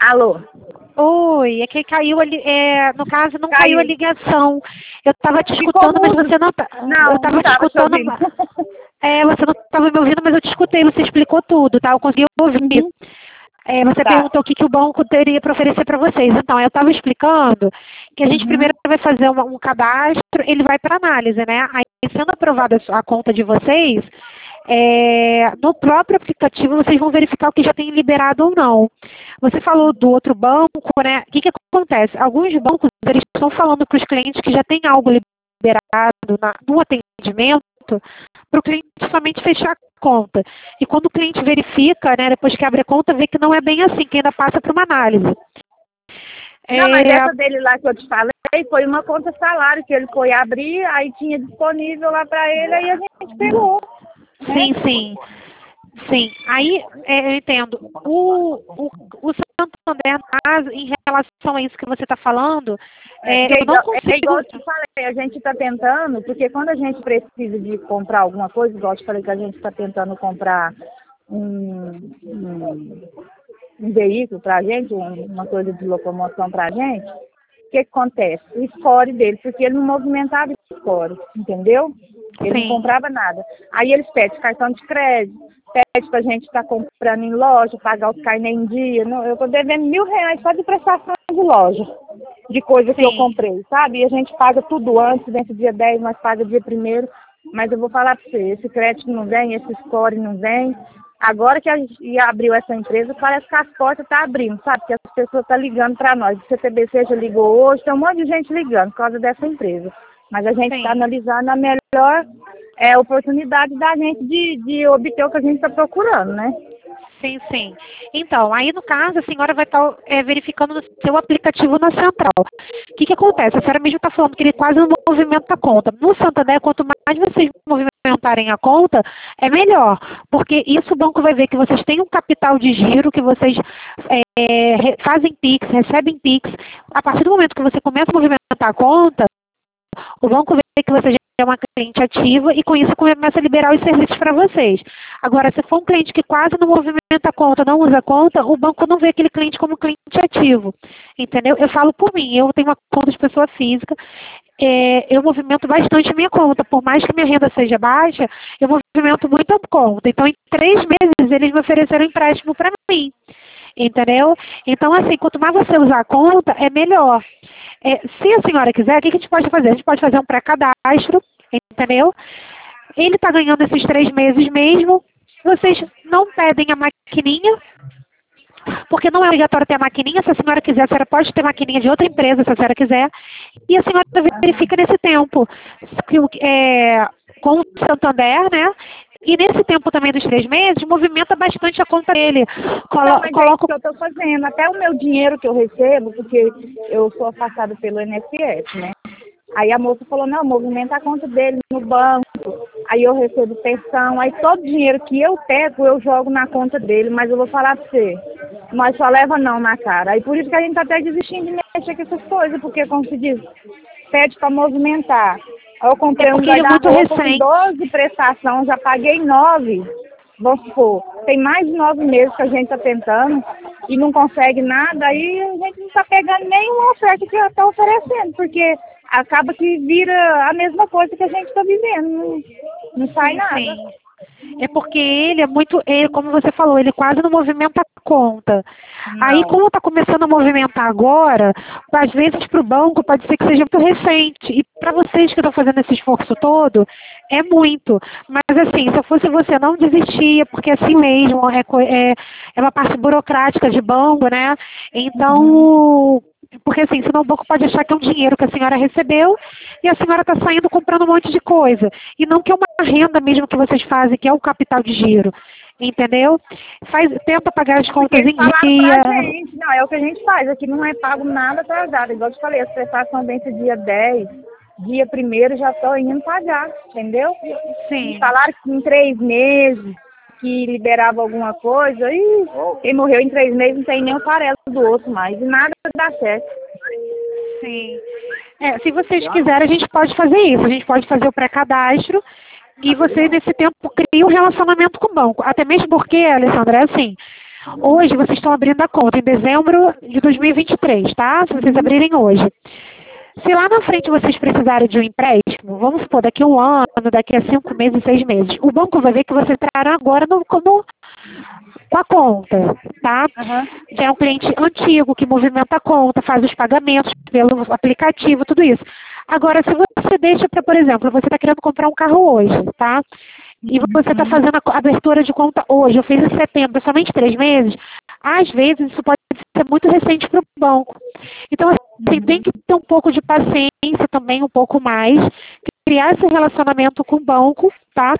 Alô? Oi, é que caiu ali, no caso não caiu a ligação. Eu estava te Ficou escutando, mas mudo. você não tá. Não, Eu estava não te estava te escutando. ouvindo. Você não estava me ouvindo, mas eu te escutei, você explicou tudo, tá? Eu consegui ouvir. Uhum. Você Tá. perguntou o que o banco teria para oferecer para vocês. Então, eu estava explicando que a gente Uhum. primeiro vai fazer um cadastro, ele vai para análise, né? Aí, sendo aprovada a conta de vocês, no próprio aplicativo vocês vão verificar o que já tem liberado ou não. Você falou do outro banco, né? O que acontece? Alguns bancos, eles estão falando para os clientes que já tem algo liberado no atendimento, para o cliente somente fechar a conta. E quando o cliente verifica, né, depois que abre a conta, vê que não é bem assim, que ainda passa para uma análise. Não, mas essa dele lá que eu te falei foi uma conta salário que ele foi abrir, aí tinha disponível lá para ele, aí a gente pegou. Sim, sim. Sim, aí eu entendo. O Santander, no caso, em relação a isso que você está falando, eu não consigo... É igual eu te falei, a gente está tentando, porque quando a gente precisa de comprar alguma coisa, igual eu te falei que a gente está tentando comprar um veículo para a gente, uma coisa de locomoção para a gente, o que acontece? O score dele, porque ele não movimentava o score, entendeu? Ele não comprava nada. Aí eles pedem cartão de crédito, pede pra gente estar comprando em loja, pagar os carnê em dia. Não, eu tô devendo R$ 1.000 só de prestação de loja, de coisa que eu comprei, sabe? E a gente paga tudo antes, dentro do dia 10, nós paga dia 1º. Mas eu vou falar pra você, esse crédito não vem, esse score não vem. Agora que a gente abriu essa empresa, parece que as portas estão abrindo, sabe? Que as pessoas estão ligando para nós. O CTBC já ligou hoje, tem um monte de gente ligando por causa dessa empresa. Mas a gente está analisando a melhor oportunidade da gente de obter o que a gente está procurando, né? Sim, sim. Então, aí no caso, a senhora vai estar verificando no seu aplicativo na central. O que acontece? A senhora mesmo está falando que ele quase não movimenta a conta. No Santander, quanto mais vocês movimentarem a conta, é melhor. Porque isso o banco vai ver que vocês têm um capital de giro, que vocês fazem PIX, recebem PIX. A partir do momento que você começa a movimentar a conta, o banco vê que você já é uma cliente ativa e com isso começa a liberar os serviços para vocês. Agora, se for um cliente que quase não movimenta a conta, não usa a conta, o banco não vê aquele cliente como cliente ativo. Entendeu? Eu falo por mim, eu tenho uma conta de pessoa física, eu movimento bastante a minha conta. Por mais que minha renda seja baixa, eu movimento muito a conta. Então, em 3 meses, eles me ofereceram empréstimo para mim. Entendeu? Então, assim, quanto mais você usar a conta, é melhor. Se a senhora quiser, o que a gente pode fazer? A gente pode fazer um pré-cadastro, entendeu? Ele está ganhando esses 3 meses mesmo. Vocês não pedem a maquininha, porque não é obrigatório ter a maquininha. Se a senhora quiser, a senhora pode ter maquininha de outra empresa, se a senhora quiser. E a senhora verifica nesse tempo, com o Santander, né? E nesse tempo também dos 3 meses, movimenta bastante a conta dele. Mas é isso que eu estou fazendo. Até o meu dinheiro que eu recebo, porque eu sou afastada pelo INSS, né? Aí a moça falou, não, movimenta a conta dele no banco. Aí eu recebo pensão. Aí todo o dinheiro que eu pego, eu jogo na conta dele. Mas eu vou falar pra você, nós só leva não na cara. Aí por isso que a gente tá até desistindo de mexer com essas coisas. Porque, como se diz, pede para movimentar. Aí eu comprei um guarda-roupa com 12 prestações, já paguei 9. Vamos supor, tem mais de 9 meses que a gente está tentando e não consegue nada, aí a gente não está pegando nenhuma oferta que ela está oferecendo, porque acaba que vira a mesma coisa que a gente está vivendo, não sai nada. Sim. É porque ele é muito, como você falou, ele quase não movimenta a conta. Não. Aí, como está começando a movimentar agora, às vezes para o banco pode ser que seja muito recente. E para vocês que estão fazendo esse esforço todo, é muito. Mas assim, se eu fosse você, não desistia, porque assim mesmo, é uma parte burocrática de banco, né? Então, porque assim, senão o banco pode achar que é um dinheiro que a senhora recebeu e a senhora está saindo comprando um monte de coisa. E não que é uma renda mesmo que vocês fazem, que é o capital de giro. Entendeu? Tenta pagar as contas em dia. Gente, não, é o que a gente faz. Aqui não é pago nada atrasado. Igual eu te falei, a prestação vence dia 10, dia 1º já estou indo pagar, entendeu? Sim. Falaram que em 3 meses que liberava alguma coisa, e quem morreu em 3 meses não tem nem o farelo do outro mais, e nada dá certo. Sim. Se vocês quiserem, a gente pode fazer isso. A gente pode fazer o pré-cadastro e você, nesse tempo, cria um relacionamento com o banco. Até mesmo porque, Alessandra, é assim, Hoje vocês estão abrindo a conta em dezembro de 2023, tá? Se vocês abrirem hoje. Se lá na frente vocês precisarem de um empréstimo, vamos supor, daqui a um ano, daqui a 5 meses, 6 meses, o banco vai ver que vocês entraram agora com a conta, tá? Já é um cliente antigo que movimenta a conta, faz os pagamentos pelo aplicativo, tudo isso. Agora, se você deixa para, por exemplo, você está querendo comprar um carro hoje, tá? E você está fazendo a abertura de conta hoje, eu fiz em setembro, somente 3 meses, às vezes isso pode ser muito recente para o banco. Então, assim, tem que ter um pouco de paciência também, um pouco mais, criar esse relacionamento com o banco, tá?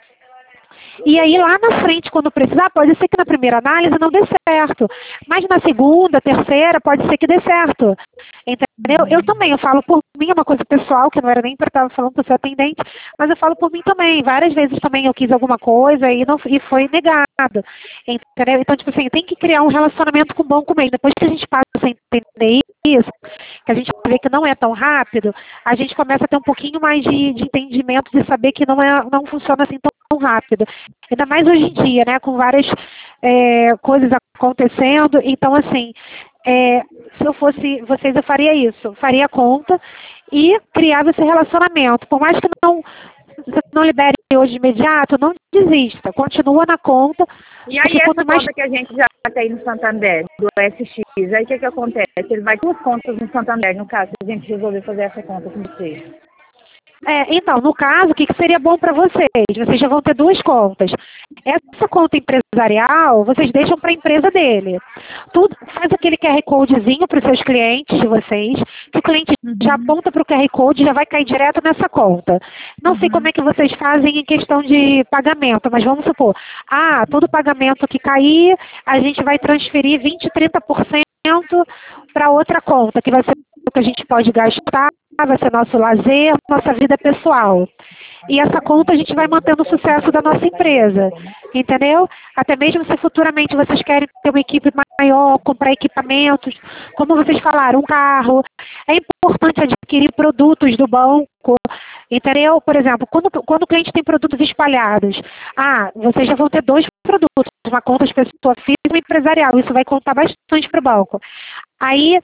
E aí lá na frente, quando precisar, pode ser que na primeira análise não dê certo. Mas na segunda, terceira, pode ser que dê certo. Entendeu? Eu também, eu falo por mim, é uma coisa pessoal, que não era nem para estar falando para o seu atendente, mas eu falo por mim também. Várias vezes também eu quis alguma coisa e foi negado. Entendeu? Então, tipo assim, tem que criar um relacionamento com o banco mesmo. Depois que a gente passa a entender isso, que a gente vê que não é tão rápido, a gente começa a ter um pouquinho mais de entendimento, de saber que não funciona assim tão rápido. Ainda mais hoje em dia, né? Com várias coisas acontecendo. Então, assim, se eu fosse vocês, eu faria isso. Faria a conta e criava esse relacionamento. Por mais que você não libere hoje de imediato, não desista. Continua na conta. E aí essa conta que a gente já tem no Santander, do SX, aí o que acontece? Ele vai com as contas no Santander, no caso, se a gente resolver fazer essa conta com vocês. Então, no caso, o que seria bom para vocês? Vocês já vão ter 2 contas. Essa conta empresarial, vocês deixam para a empresa dele. Faz aquele QR Codezinho para os seus clientes de vocês, que o cliente já aponta para o QR Code e já vai cair direto nessa conta. Não sei como é que vocês fazem em questão de pagamento, mas vamos supor, todo pagamento que cair, a gente vai transferir 20%, 30% para outra conta, que vai ser o que a gente pode gastar, vai ser nosso lazer, nossa vida pessoal. E essa conta a gente vai mantendo o sucesso da nossa empresa, entendeu? Até mesmo se futuramente vocês querem ter uma equipe maior, comprar equipamentos, como vocês falaram, um carro. É importante adquirir produtos do banco, entendeu? Por exemplo, quando o cliente tem produtos espalhados, vocês já vão ter 2 produtos, uma conta de pessoa física e uma empresarial. Isso vai contar bastante para o banco. Aí,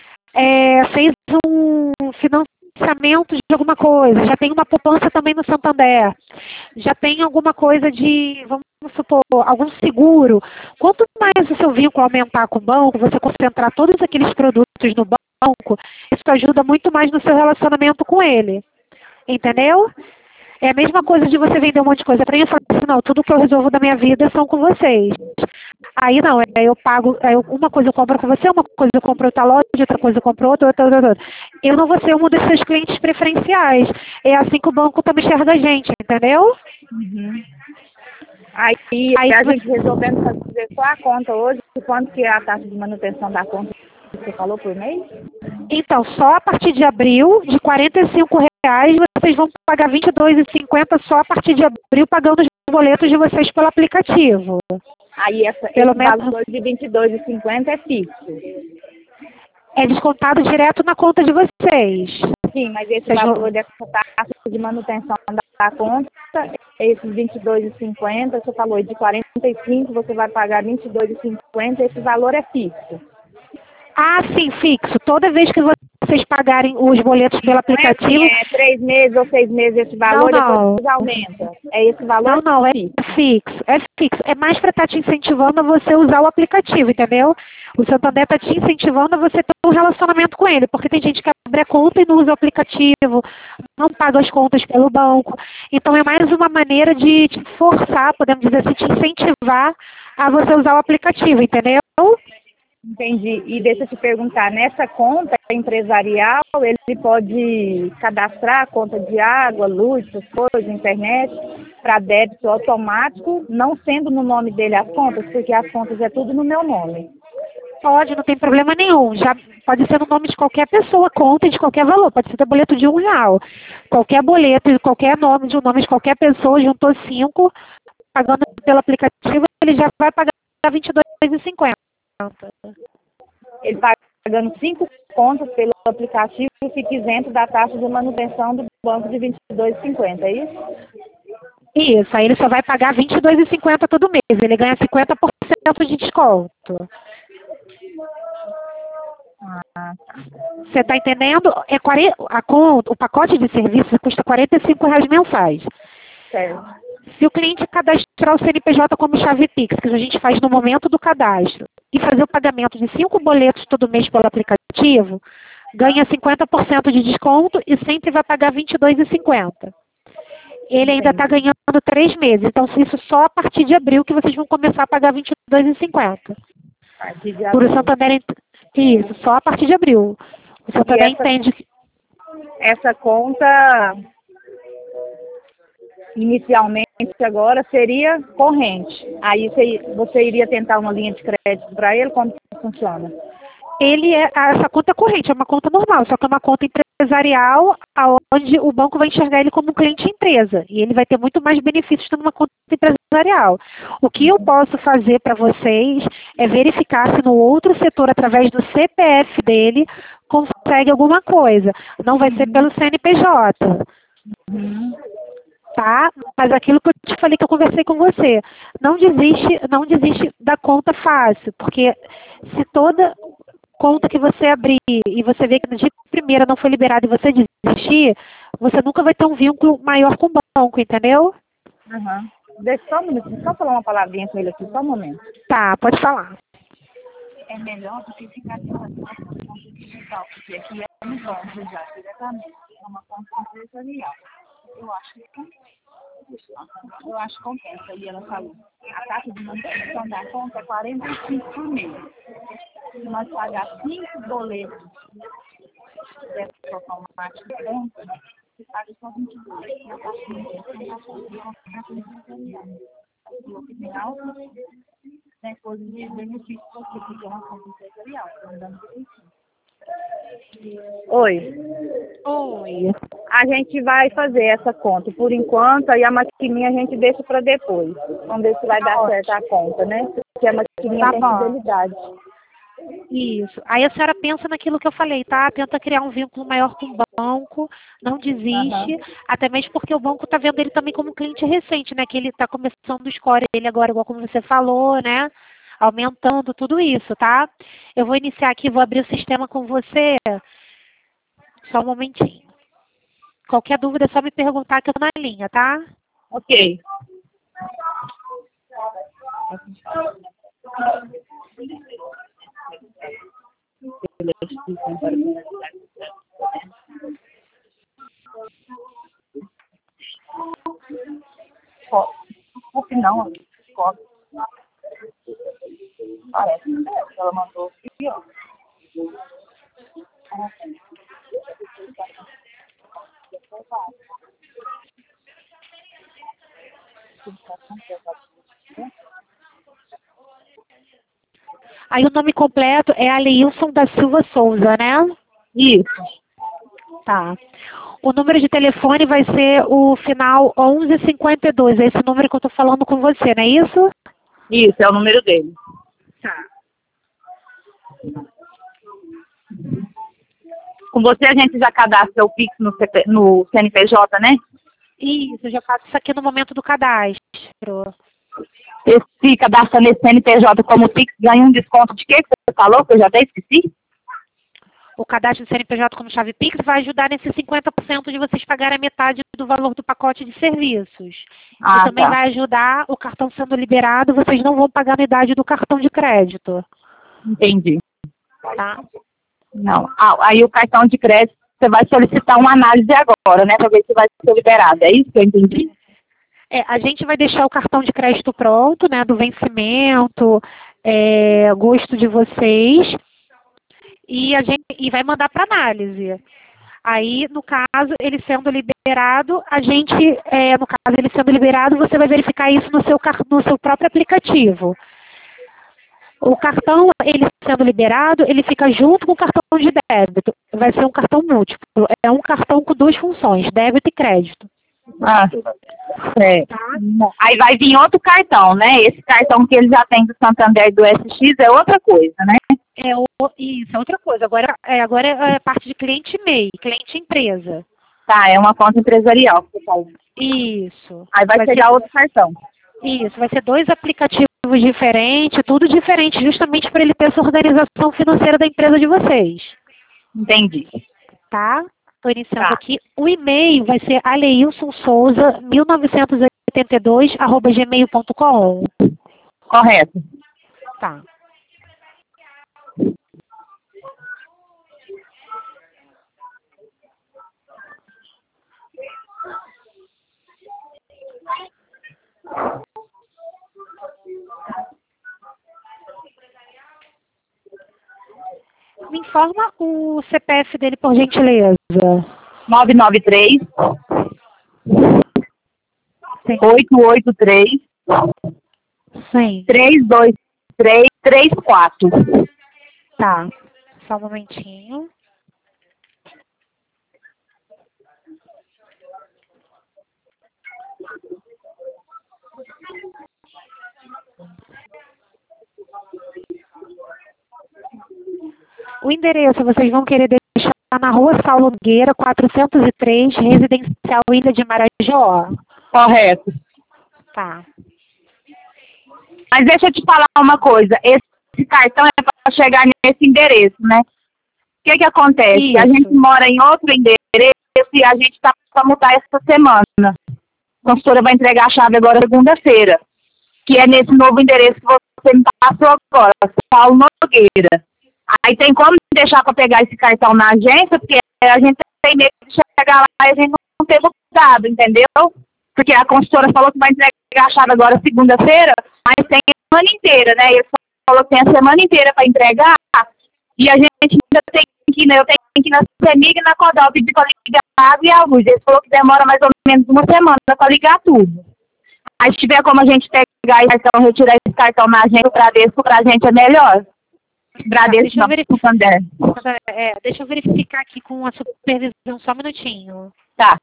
fez um financiamento de alguma coisa, já tem uma poupança também no Santander, já tem alguma coisa de, vamos supor, algum seguro. Quanto mais o seu vínculo aumentar com o banco, você concentrar todos aqueles produtos no banco, isso ajuda muito mais no seu relacionamento com ele. Entendeu? É a mesma coisa de você vender um monte de coisa para mim e falar assim, não, tudo que eu resolvo da minha vida são com vocês. Aí não, eu pago, uma coisa eu compro com você, uma coisa eu compro outra loja, outra coisa eu compro outra. Eu não vou ser um dos seus clientes preferenciais. É assim que o banco também enxerga a gente, entendeu? Aí a gente resolvendo fazer só a conta hoje, quanto que é a taxa de manutenção da conta que você falou por mês? Então, só a partir de abril, de R$45, vocês vão pagar R$22,50 só a partir de abril, pagando os boletos de vocês pelo aplicativo. Aí esse valor de R$22,50 é fixo? É descontado direto na conta de vocês. Sim, mas esse valor dessa taxa de manutenção da conta, esses R$22,50, você falou de 45, você vai pagar R$22,50, esse valor é fixo? Sim, fixo. Toda vez que vocês pagarem os boletos pelo aplicativo... É 3 meses ou 6 meses esse valor, depois aumenta. É esse valor? Não, é fixo. É fixo. É mais para estar te incentivando a você usar o aplicativo, entendeu? O Santander está te incentivando a você ter um relacionamento com ele, porque tem gente que abre a conta e não usa o aplicativo, não paga as contas pelo banco. Então é mais uma maneira de te forçar, podemos dizer assim, te incentivar a você usar o aplicativo, entendeu? Entendi. E deixa eu te perguntar, nessa conta empresarial, ele pode cadastrar a conta de água, luz, essas coisas, internet, para débito automático, não sendo no nome dele as contas, porque as contas é tudo no meu nome. Pode, não tem problema nenhum. Já pode ser no nome de qualquer pessoa, conta de qualquer valor. Pode ser boleto de R$1. Qualquer boleto, qualquer nome de um nome de qualquer pessoa, juntou 5, pagando pelo aplicativo, ele já vai pagar R$22,50. Ele pagando 5 contas pelo aplicativo e fica isento da taxa de manutenção do banco de R$22,50, é isso? Isso, aí ele só vai pagar R$ 22,50 todo mês. Ele ganha 50% de desconto. Você está entendendo? O pacote de serviços custa R$ 45,00 mensais. Certo. Se o cliente cadastrar o CNPJ como chave Pix, que a gente faz no momento do cadastro, e fazer o pagamento de 5 boletos todo mês pelo aplicativo, ganha 50% de desconto e sempre vai pagar R$ 22,50. Ele ainda está ganhando 3 meses, então isso só a partir de abril que vocês vão começar a pagar R$ 22,50. Por o Santander, isso, só a partir de abril. O Santander entende que... Essa conta, inicialmente agora, seria corrente. Aí você iria tentar uma linha de crédito para ele? Como que funciona? Essa conta é corrente, é uma conta normal, só que é uma conta empresarial, onde o banco vai enxergar ele como um cliente empresa. E ele vai ter muito mais benefícios tendo uma conta empresarial. O que eu posso fazer para vocês é verificar se no outro setor, através do CPF dele, consegue alguma coisa. Não vai ser pelo CNPJ. Tá? Mas aquilo que eu te falei que eu conversei com você, não desiste da conta fácil, porque se toda conta que você abrir e você vê que no dia primeira não foi liberado e você desistir, você nunca vai ter um vínculo maior com o banco, entendeu? Deixa só um minuto, só falar uma palavrinha com ele aqui, só um momento. Tá, pode falar. É melhor do que ficar com uma conta digital, porque aqui é no banco já, diretamente. É uma conta empresarial. Eu acho que compensa, e ela falou. A taxa de manutenção da conta é 45 por mês. Se nós pagar 5 boletos dessa automática de conta, você paga só 22. E a taxa de manutenção é uma conta empresarial. No final, tem coisas de benefício porque é uma conta empresarial. Andando direitinho. Oi. A gente vai fazer essa conta por enquanto, aí a maquininha a gente deixa para depois. Vamos ver se vai dar certo a conta, né? Porque a maquininha tem fidelidade. Isso. Aí a senhora pensa naquilo que eu falei, tá? Tenta criar um vínculo maior com o banco, não desiste, até mesmo porque o banco está vendo ele também como um cliente recente, né? Que ele está começando o score dele agora, igual como você falou, né? Aumentando tudo isso, tá? Eu vou iniciar aqui, vou abrir o sistema com você. Só um momentinho. Qualquer dúvida é só me perguntar que eu tô na linha, tá? Ok. O final, parece que ela mandou aqui, ó. Aí o nome completo é Aleilson da Silva Souza, né? Isso. Tá. O número de telefone vai ser o final 1152. É esse número que eu tô falando com você, não é isso? Isso, é o número dele. Tá. Com você a gente já cadastra o Pix no CNPJ, né? Isso, eu já faço isso aqui no momento do cadastro. Se cadastra nesse CNPJ como Pix, ganha um desconto de quê que você falou, que eu já até esqueci? O cadastro do CNPJ como chave Pix vai ajudar nesses 50% de vocês pagarem a metade do valor do pacote de serviços. E também vai ajudar, o cartão sendo liberado, vocês não vão pagar a metade do cartão de crédito. Entendi. Tá? Não. Aí o cartão de crédito, você vai solicitar uma análise agora, né? Para ver se vai ser liberado. É isso que eu entendi? A gente vai deixar o cartão de crédito pronto, né? Do vencimento, gosto de vocês. E vai mandar para análise. Aí, no caso, ele sendo liberado, você vai verificar isso no seu próprio aplicativo. O cartão, ele sendo liberado, ele fica junto com o cartão de débito. Vai ser um cartão múltiplo. É um cartão com 2 funções, débito e crédito. Tá. Aí vai vir outro cartão, né? Esse cartão que ele já tem do Santander e do SX é outra coisa, né? Isso, é outra coisa. Agora é parte de cliente MEI, cliente empresa. Tá, é uma conta empresarial que você faz. Isso. Aí vai pegar outro cartão. Isso, vai ser 2 aplicativos diferentes, tudo diferente, justamente para ele ter essa organização financeira da empresa de vocês. Entendi. Tá? Estou iniciando Tá. aqui. O e-mail vai ser aleilsonsouza1982@gmail.com. Correto. Tá. Me informa o CPF dele, por gentileza. 993 Sim. 883 Sim. 323 34. Tá. Só um momentinho. O endereço vocês vão querer deixar na Rua Saulo Nogueira, 403, Residencial Ilha de Marajó. Correto. Tá. Mas deixa eu te falar uma coisa. Esse cartão é para chegar nesse endereço, né? O que acontece? Isso. A gente mora em outro endereço e a gente está para mudar essa semana. A consultora vai entregar a chave agora segunda-feira, que é nesse novo endereço que você me passou agora, Saulo Nogueira. Aí tem como deixar para pegar esse cartão na agência, porque a gente tem medo de chegar lá e a gente não ter mudado, entendeu? Porque a consultora falou que vai entregar a chave agora segunda-feira, mas tem a semana inteira, né? Ele falou que tem a semana inteira para entregar e a gente ainda tem que ir, né? Eu tenho que ir na CEMIG e na Codal pedir para ligar a água e a luz. Ele falou que demora mais ou menos uma semana para ligar tudo. Aí se tiver como a gente pegar esse cartão, retirar esse cartão na agência, o Bradesco pra gente é melhor. Bradesco não, Santander. Deixa eu verificar aqui com a supervisão, só um minutinho. Tá.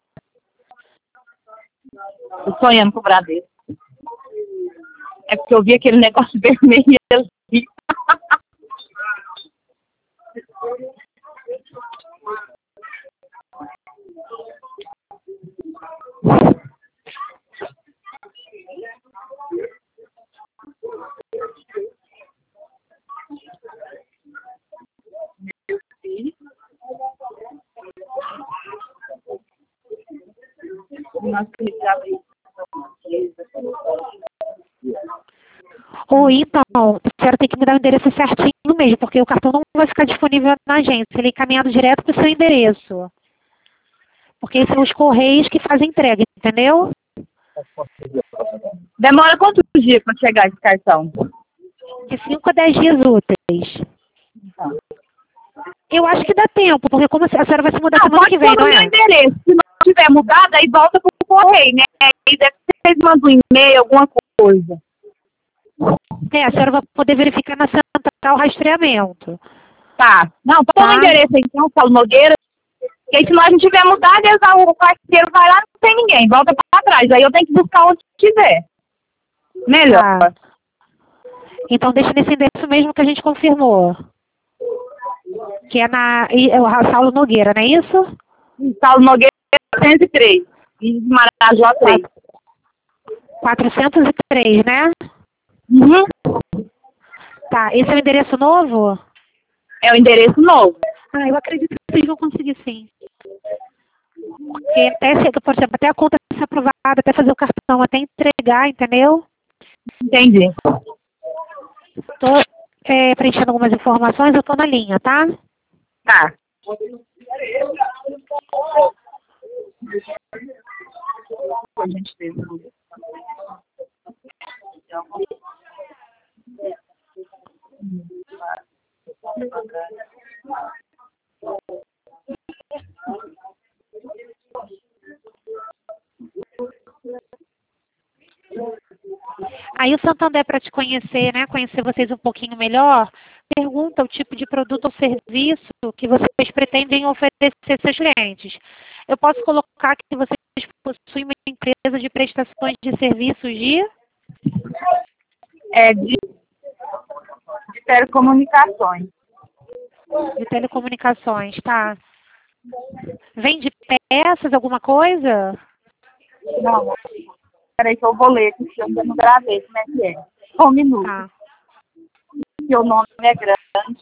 Tô sonhando com o Bradesco. É porque eu vi aquele negócio vermelho ali. Ou então, a senhora tem que me dar o endereço certinho mesmo, porque o cartão não vai ficar disponível na agência, ele é encaminhado direto para o seu endereço. Porque são os correios que fazem entrega, entendeu? Demora quantos dias para chegar esse cartão? De 5 a 10 dias úteis. Eu acho que dá tempo, porque como a senhora vai se mudar semana que vem, não é? Meu endereço. Se não tiver mudado, aí volta pro correio, né? Aí deve ser que vocês mandam um e-mail, alguma coisa. A senhora vai poder verificar na central o rastreamento. Tá. Não, põe o endereço aí, então, Saulo Nogueira. E aí, se nós não tiver mudado, o parceiro vai lá, não tem ninguém, volta pra trás. Aí eu tenho que buscar onde tiver. Melhor. Tá. Então deixa nesse endereço mesmo que a gente confirmou. Que é na Saulo Nogueira, não é isso? Saulo Nogueira 403. E Marajó 3. 403, né? Uhum. Tá, esse é o endereço novo? É o endereço novo. Eu acredito que vocês vão conseguir sim. Porque por exemplo, até a conta ser aprovada, até fazer o cartão, até entregar, entendeu? Entendi. Estou preenchendo algumas informações, eu estou na linha, tá? Tá. A gente fez. Aí o Santander, para te conhecer, né, conhecer vocês um pouquinho melhor, pergunta o tipo de produto ou serviço que vocês pretendem oferecer aos seus clientes. Eu posso colocar que vocês possuem uma empresa de prestações de serviços de telecomunicações. De telecomunicações, tá? Vende peças, alguma coisa? Não. Peraí que eu vou ler, porque eu ainda não gravei como é que é. Só um minuto. Tá. Porque o nome é grande.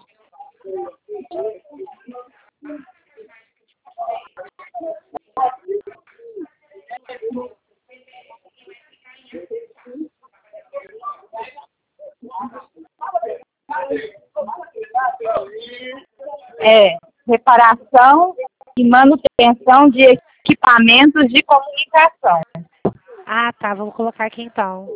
Reparação e manutenção de equipamentos de comunicação. Ah, tá. Vamos colocar aqui então.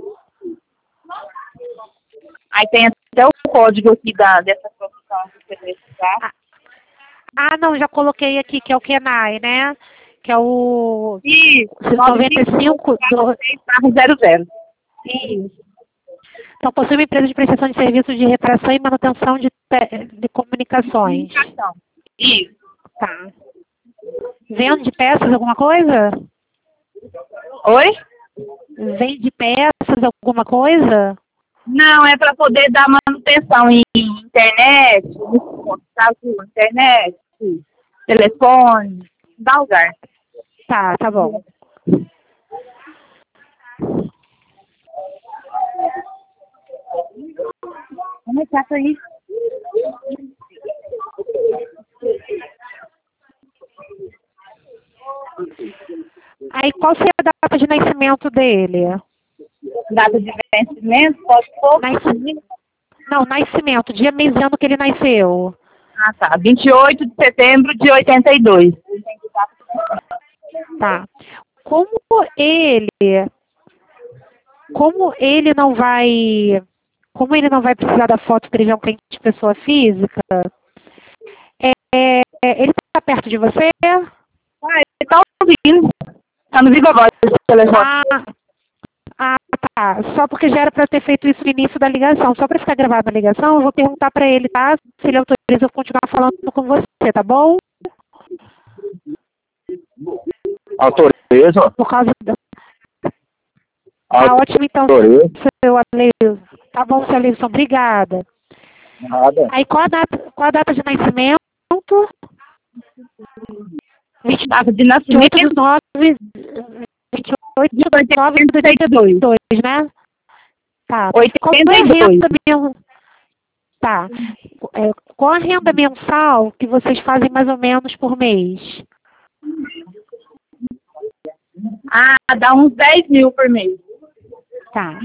Aí tem até o código aqui dessa profissão que você precisar. Ah, não, já coloquei aqui, que é o KENAI, né? Que é o Isso, 95 do... 00. Isso. Então, possui uma empresa de prestação de serviços de reparação e manutenção de comunicações. Isso. Tá. Vende peças, alguma coisa? Oi? Vende peças, alguma coisa? Não, é para poder dar manutenção em internet, internet, telefone, dá lugar. Tá, tá bom. Como é que é isso? Aí, qual seria a data de nascimento dele? Data de vencimento, pode pôr? Não, nascimento, dia, mês e ano que ele nasceu. Ah, tá. 28 de setembro de 82. Tá. Como ele não vai precisar da foto porque ele já é um cliente de pessoa física, ele está perto de você? Ah, ele tá ouvindo. Tá no viva voz do telefone. Tá. Só porque já era para ter feito isso no início da ligação. Só para ficar gravado na ligação, eu vou perguntar para ele, tá? Se ele autoriza eu continuar falando com você, tá bom? Autoriza? Por causa da... Tá ótimo, então, seu Aleilson. Tá bom, seu Aleilson, obrigada. Nada. Aí, qual a data de nascimento? Data de nascimento 28 de 9... 28 de 9 de 82, né? Tá. 82. Tá. Qual a renda mensal que vocês fazem mais ou menos por mês? Ah, dá uns 10 mil por mês. Tá.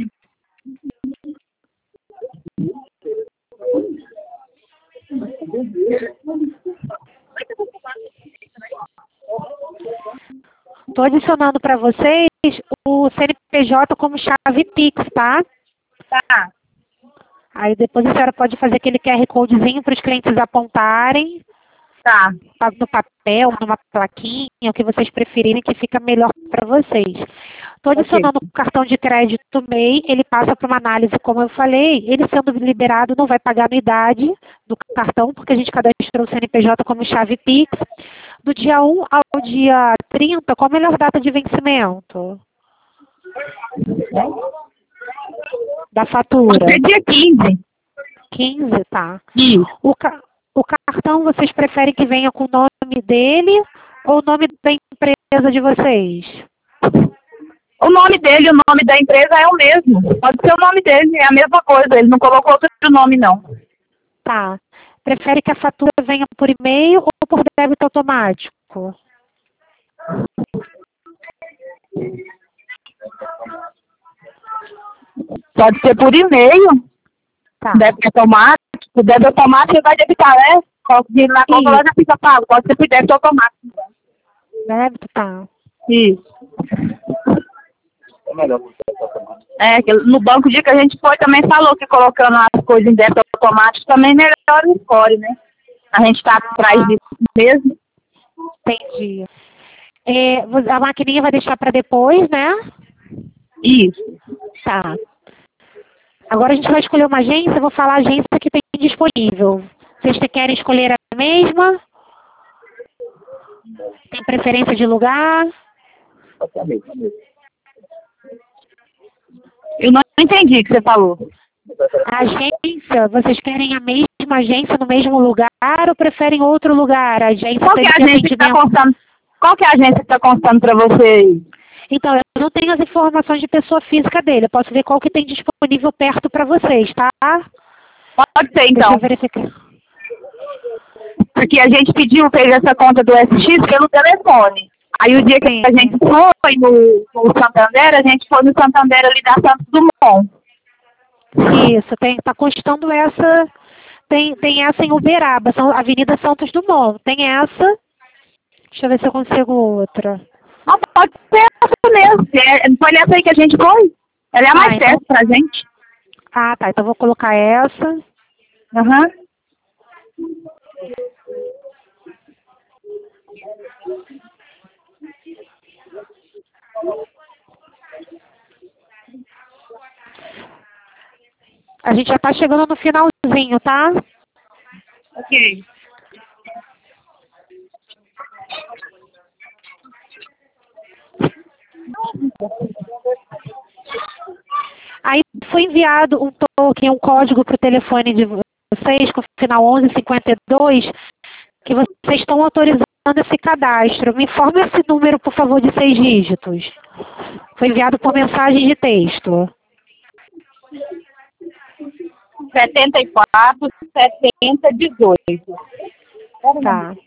Estou adicionando para vocês o CNPJ como chave Pix, tá? Tá. Aí depois a senhora pode fazer aquele QR Codezinho para os clientes apontarem. Tá. No papel, numa plaquinha, o que vocês preferirem, que fica melhor para vocês. Estou adicionando o cartão de crédito MEI, ele passa para uma análise, como eu falei, ele sendo liberado não vai pagar anuidade do cartão, porque a gente cadastrou o CNPJ como chave Pix. Do dia 1 ao dia 30, qual a melhor data de vencimento da fatura? É dia 15. 15, tá. Isso. O cartão, vocês preferem que venha com o nome dele ou o nome da empresa de vocês? O nome dele, o nome da empresa é o mesmo. Pode ser o nome dele, é a mesma coisa. Ele não colocou outro nome, não. Tá. Prefere que a fatura venha por e-mail ou por débito automático? Pode ser por e-mail. Tá. Débito automático. O débito automático vai debitar, né? Coloca o dinheiro na conta, lá já fica pago. Pode ser por débito automático. Débito, tá. Isso. É melhor. No banco, o dia que a gente foi, também falou que colocando as coisas em débito automático também melhora o score, né? A gente tá atrás disso mesmo. Entendi. A maquininha vai deixar para depois, né? Isso. Tá. Agora a gente vai escolher uma agência, eu vou falar a agência que tem disponível. Vocês querem escolher a mesma? Tem preferência de lugar? Eu não entendi o que você falou. A agência, vocês querem a mesma mesma agência, no mesmo lugar, ou preferem outro lugar? A agência Qual que é a de agência que está atendimento. constando? Qual que é a agência que está constando para você? Então, eu não tenho as informações de pessoa física dele. Eu posso ver qual que tem disponível perto para vocês, tá? Pode ser, Deixa eu então. verificar. Porque a gente fez essa conta do SX pelo telefone. Aí o dia que Sim. a gente foi no Santander, a gente foi no Santander ali da Santos Dumont. Isso, tá constando essa. Tem essa em Uberaba, Avenida Santos Dumont. Tem essa. Deixa eu ver se eu consigo outra. Não, pode ser essa mesmo. Foi nessa aí que a gente foi. Ela é a mais então, perto pra gente. Ah, tá. Então eu vou colocar essa. Aham. A gente já tá chegando no finalzinho, tá? Ok. Aí foi enviado um token, um código para o telefone de vocês, com o final 1152, que vocês estão autorizando esse cadastro. Me informe esse número, por favor, de 6 dígitos. Foi enviado por mensagem de texto. 74, 70, 18. Tá.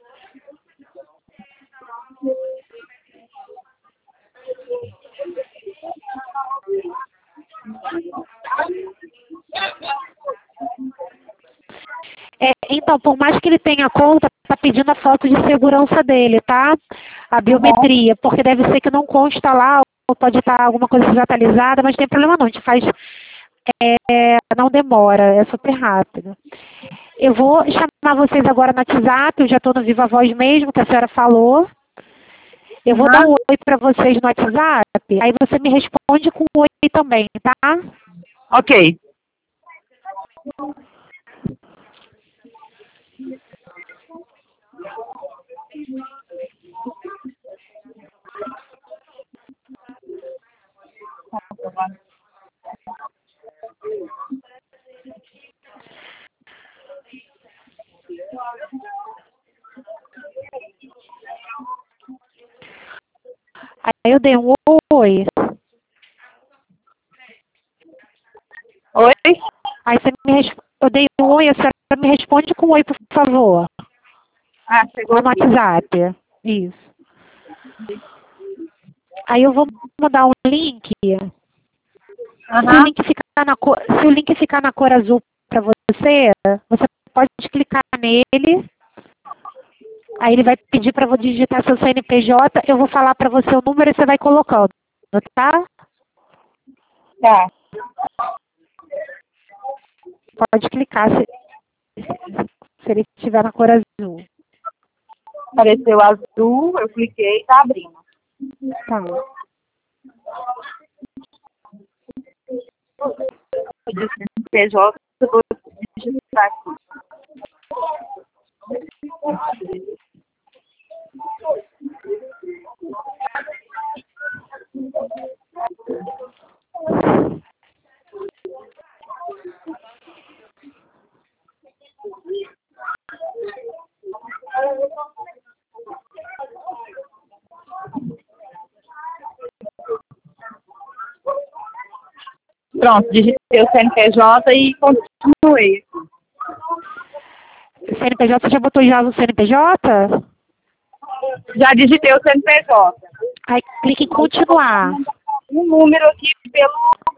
Então, por mais que ele tenha conta, está pedindo a foto de segurança dele, tá? A biometria, porque deve ser que não consta lá, ou pode estar alguma coisa desatualizada, mas não tem problema não, a gente faz, não demora, é super rápido. Eu vou chamar vocês agora no WhatsApp, eu já estou no Viva Voz mesmo, que a senhora falou. Eu vou dar um oi para vocês no WhatsApp, aí você me responde com um oi também, tá? Ok. Aí eu dei um oi. Oi? Aí você eu dei um oi, a senhora me responde com um oi, por favor. Ah, chegou No aqui. WhatsApp. Isso. Aí eu vou mandar um link. Aham. Se o link ficar na cor azul para você, você pode clicar nele. Aí ele vai pedir para você digitar seu CNPJ. Eu vou falar para você o número e você vai colocando, tá? Tá. Pode clicar se ele estiver na cor azul. Apareceu azul, eu cliquei e tá abrindo. Tá. Eu disse PJ, eu vou digitar aqui. Pronto, digitei o CNPJ e continuei. CNPJ, você já botou já o CNPJ? Já digitei o CNPJ. Aí clique em continuar. Um número aqui pelo...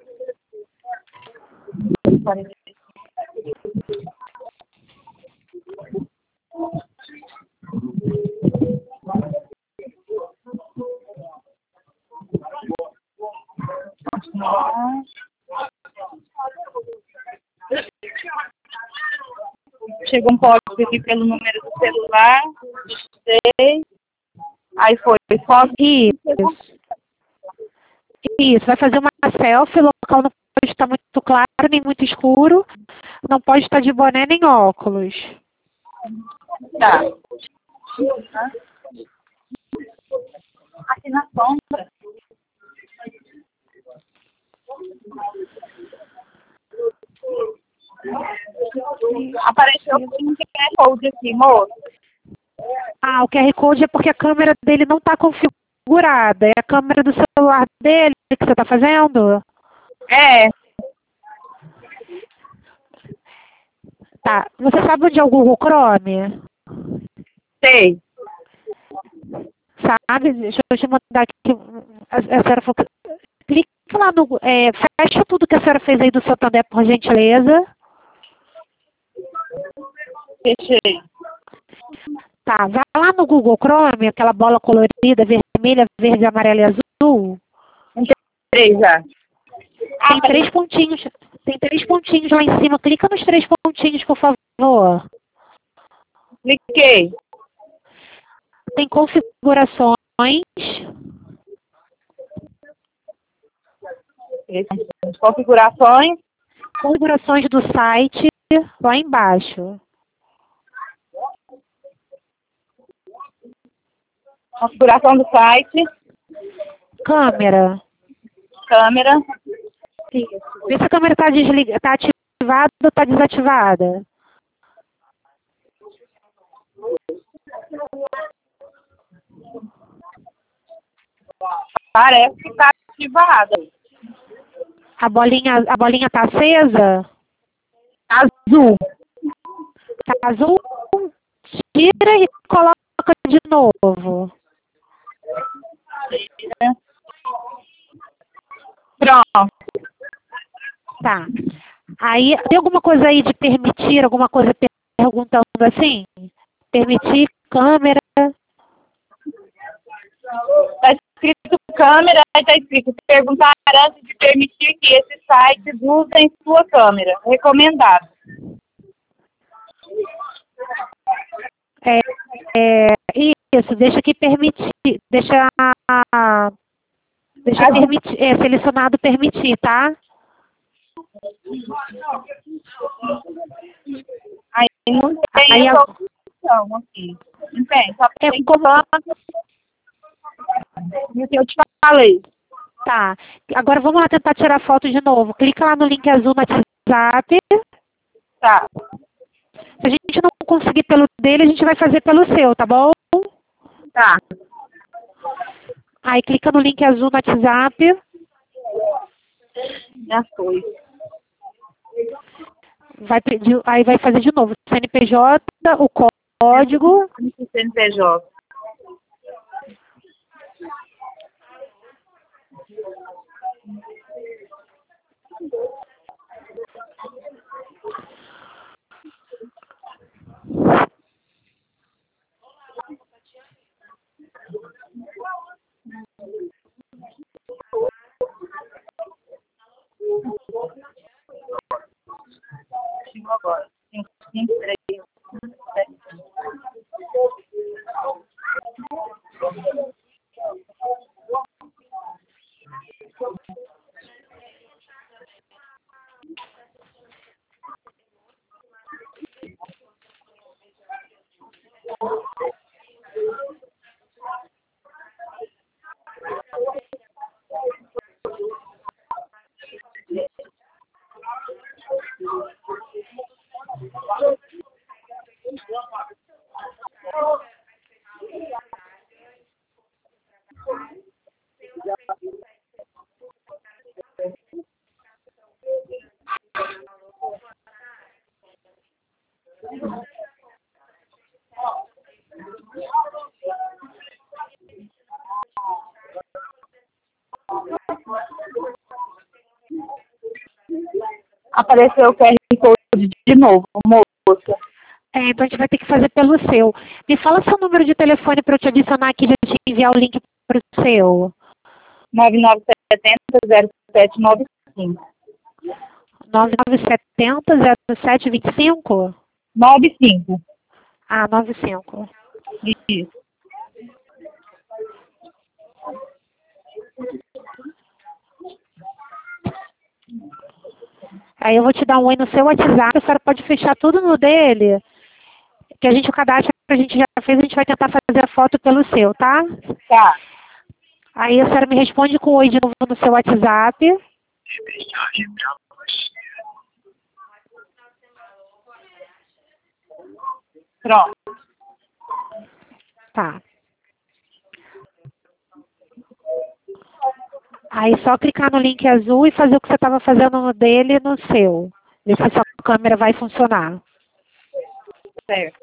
Chegou um código aqui pelo número do celular. Digitei. Aí foi foto. Isso. Isso, vai fazer uma selfie, o local não pode estar muito claro nem muito escuro, não pode estar de boné nem óculos. Tá. Aqui na sombra. Apareceu um QR Code aqui, moço. Ah, o QR Code é porque a câmera dele não está configurada. É a câmera do celular dele que você está fazendo? É, Tá. Você sabe onde é o Google Chrome? sei. Sabe? Deixa eu te mandar aqui. A senhora falou que... Clica lá no... fecha tudo que a senhora fez aí do Santander, por gentileza. Fechei. Tá, vai lá no Google Chrome, aquela bola colorida, vermelha, verde, amarela e azul. Três já. Tem três pontinhos. Tem três pontinhos lá em cima. Clica nos três pontinhos, por favor. Cliquei. Tem configurações. Configurações. Configurações do site lá embaixo. Configuração do site. Câmera. Câmera. Isso. Vê se a câmera está desligada, está ativada ou está desativada. Parece que está ativada. A bolinha está acesa? Azul. Tá azul? Tira e coloca de novo. Pronto. Tá. Aí, tem alguma coisa aí de permitir, alguma coisa perguntando assim? Permitir câmera. Está escrito câmera, está escrito perguntar antes de permitir que esses sites usem sua câmera. Recomendado. Isso, deixa aqui permitir, deixa permitir, selecionado permitir, tá? Aí não tem Aí, essa opção aqui. Não tem, só tem como... o que eu te falei. Tá. Agora vamos lá tentar tirar foto de novo. Clica lá no link azul no WhatsApp. Tá. Se a gente não conseguir pelo dele, a gente vai fazer pelo seu, tá bom? Tá. Aí clica no link azul no WhatsApp. Já foi. Aí vai fazer de novo. CNPJ, o código. CNPJ. Chegou agora. 553. Apareceu o QR Code de novo, moça. Então a gente vai ter que fazer pelo seu. Me fala seu número de telefone para eu te adicionar aqui e já te enviar o link para o seu. 9970-0795. 9970-0725? 95. Ah, 95. Isso. Aí eu vou te dar um oi no seu WhatsApp, a senhora pode fechar tudo no dele, que a gente, o cadastro que a gente já fez, a gente vai tentar fazer a foto pelo seu, tá? Tá. Aí a senhora me responde com oi de novo no seu WhatsApp. Pronto. Tá. Aí só clicar no link azul e fazer o que você estava fazendo no dele e no seu. Ver se a sua câmera vai funcionar. Certo.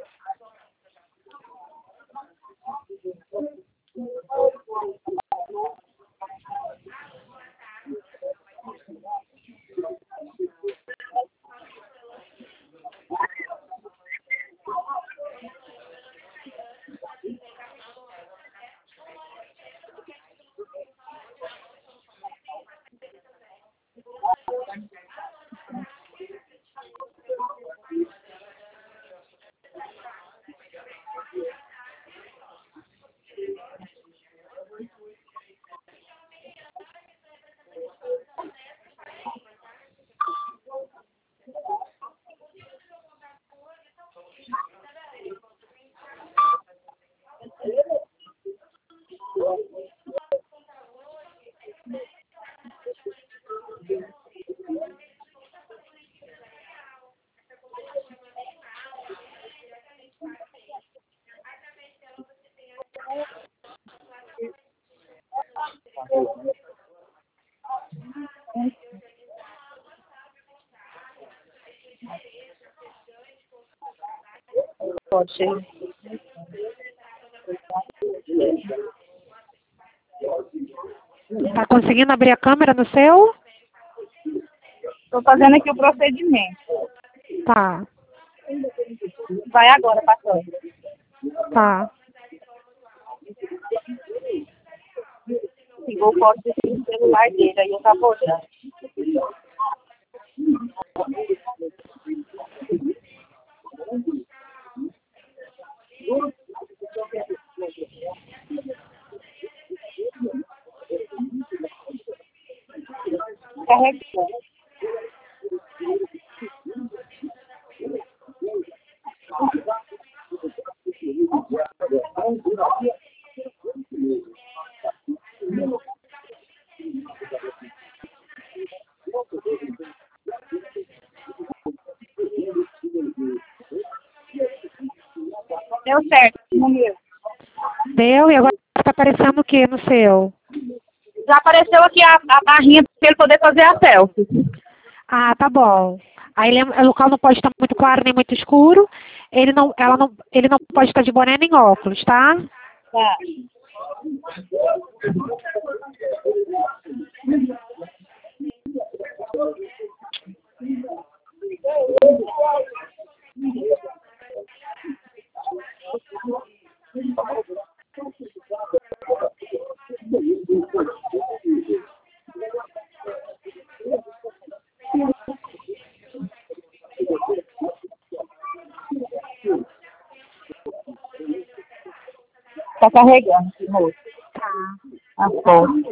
Pode ser. Tá conseguindo abrir a câmera no seu? Estou fazendo aqui o procedimento. Tá. Vai agora, pastor. Tá. Ligou o código do celular dele, aí eu tava olhando. Carregando. Deu certo no meu. Deu? E agora tá aparecendo o que no seu? Já apareceu aqui a barrinha para ele poder fazer a selfie. Ah, tá bom. Aí o local não pode estar muito claro nem muito escuro. Ele não pode estar de boné nem óculos, tá? Tá. Tá carregando, moço. Tá. A foto.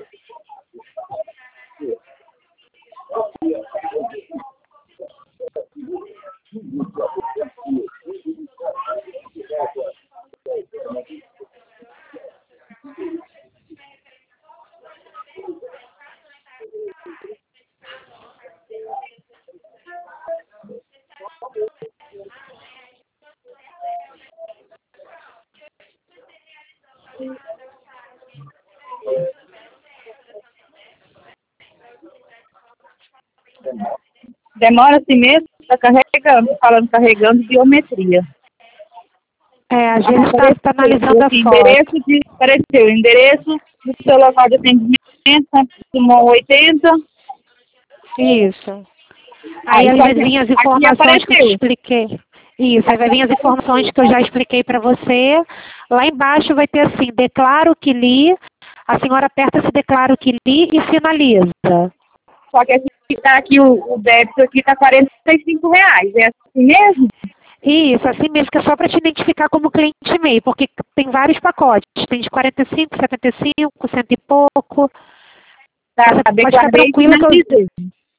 Demora assim mesmo? Tá carregando, falando carregando biometria. Às vezes está analisando a foto. Apareceu o endereço do seu local de atendimento, Simão 80. Isso. Aí vai vir as informações que eu te expliquei. Isso, aí vai vir as informações que eu já expliquei para você. Lá embaixo vai ter assim, declaro que li, a senhora aperta se declaro que li e finaliza. Só que aqui o débito aqui está R$ 45. É assim mesmo? Isso, assim mesmo, que é só para te identificar como cliente MEI, porque tem vários pacotes. Tem de 45, 75, cento e pouco. Tá, pode ficar tranquilo que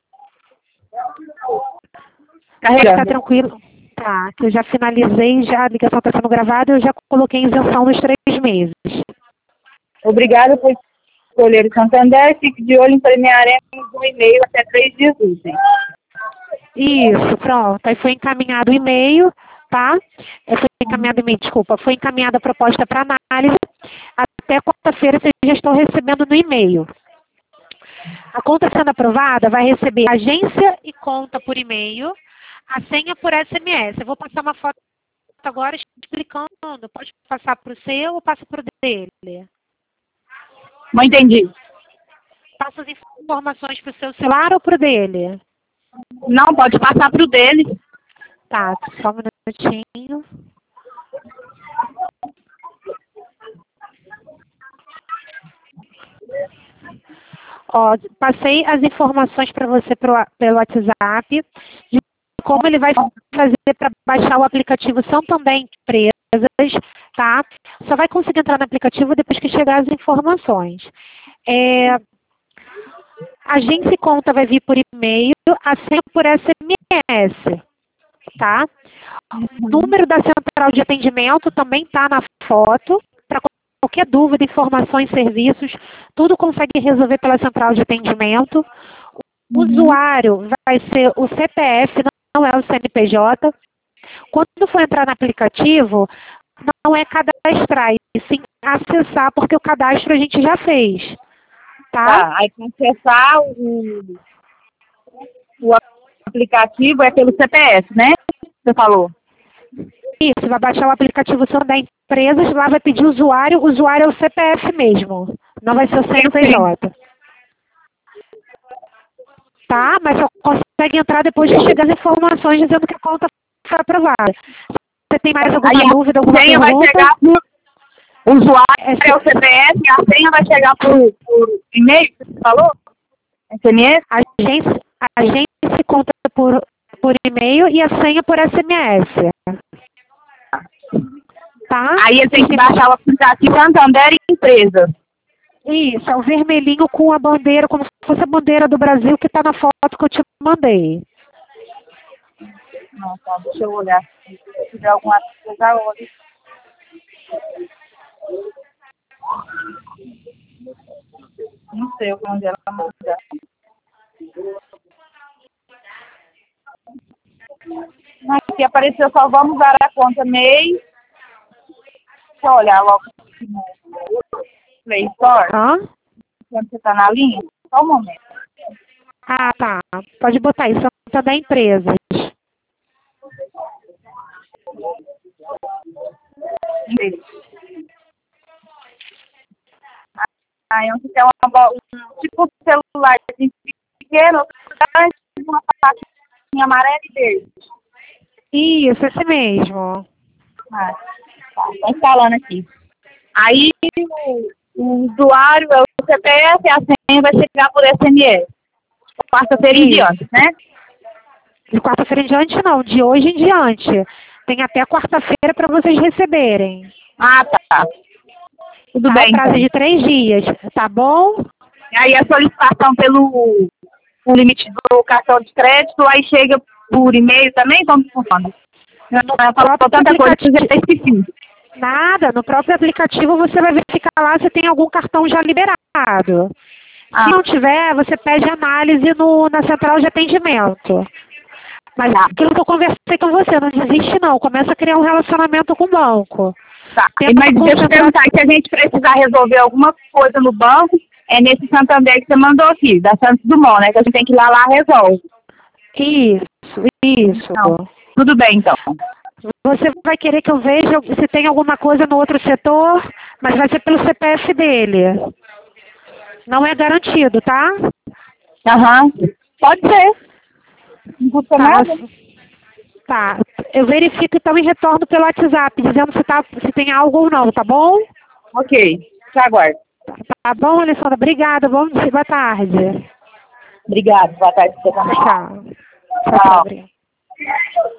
Pode ficar tranquilo. Tá, que eu já finalizei, já a ligação está sendo gravada, eu já coloquei isenção nos 3 meses. Obrigada por escolher o Santander. Fique de olho em premiaremos um e-mail até 3 dias úteis. Isso, pronto. Aí foi encaminhado o e-mail tá? Foi encaminhada a proposta para análise. Até quarta-feira vocês já estão recebendo no e-mail. A conta sendo aprovada vai receber agência e conta por e-mail, a senha por SMS. Eu vou passar uma foto agora explicando. Pode passar para o seu ou passa para o dele? Não entendi. Passa as informações para o seu celular ou para o dele? Não, pode passar para o dele. Tá, só um minutinho. Ó, passei as informações para você pelo WhatsApp de como ele vai fazer para baixar o aplicativo Santander Empresas, tá? Só vai conseguir entrar no aplicativo depois que chegar as informações. Agência e conta vai vir por e-mail, a senha por SMS, tá? O número da central de atendimento também está na foto. Para qualquer dúvida, informações, serviços, tudo consegue resolver pela central de atendimento. O usuário vai ser o CPF, não é o CNPJ. Quando for entrar no aplicativo, não é cadastrar, e sim acessar, porque o cadastro a gente já fez. Tá? Aí para acessar o aplicativo é pelo CPF, né? Você falou. Isso, vai baixar o aplicativo Santander Empresas, lá vai pedir o usuário é o CPF mesmo, não vai ser o CNPJ. Tá? Mas só consegue entrar depois de chegar as informações dizendo que a conta foi aprovada. Você tem mais alguma dúvida, alguma pergunta? Vai chegar o usuário é o CPF e a senha vai chegar por e-mail, você falou? SMS? A agência conta por e-mail e a senha por SMS. Tá? Aí ele tem que baixar o aplicativo Santander Empresas. Isso, é o vermelhinho com a bandeira, como se fosse a bandeira do Brasil que está na foto que eu te mandei. Não, tá, deixa eu olhar. Se tiver alguma coisa, olha. Não sei onde ela manda. Aqui apareceu só vamos usar a conta MEI. Deixa eu olhar logo aqui no Play Store. Quando você está na linha, só um momento. Ah, tá. Pode botar aí, Santander Empresas. Aí onde tem um tipo de celular pequeno, uma faixinha amarela e verde. Isso, esse mesmo. Tá instalando aqui. Aí o usuário é o CPF e a senha vai chegar por SMS. Quarta-feira em diante, né? De quarta-feira em diante não, de hoje em diante. Tem até quarta-feira para vocês receberem. Ah, tá. Tudo bem. Prazo de 3 dias, tá bom? E aí a solicitação pelo o limite do cartão de crédito, aí chega por e-mail também? Como funciona? Tanta coisa que eu já esqueci. Nada, no próprio aplicativo você vai verificar lá se tem algum cartão já liberado. Se não tiver, você pede análise na central de atendimento. Mas aquilo que eu conversei com você, não desiste não, começa a criar um relacionamento com o banco. Tá, mas deixa eu perguntar, se a gente precisar resolver alguma coisa no banco, é nesse Santander que você mandou aqui, da Santos Dumont, né, que a gente tem que ir lá resolve. Isso. Não, tudo bem, então. Você vai querer que eu veja se tem alguma coisa no outro setor, mas vai ser pelo CPF dele. Não é garantido, tá? Pode ser. Não custa nada. Tá. Eu verifico então e retorno pelo WhatsApp, dizendo se tem algo ou não, tá bom? Ok. Te aguardo. Tá bom, Alessandra? Obrigada. Bom dia. Boa tarde. Obrigada. Boa tarde pra você também. Tchau. Tchau.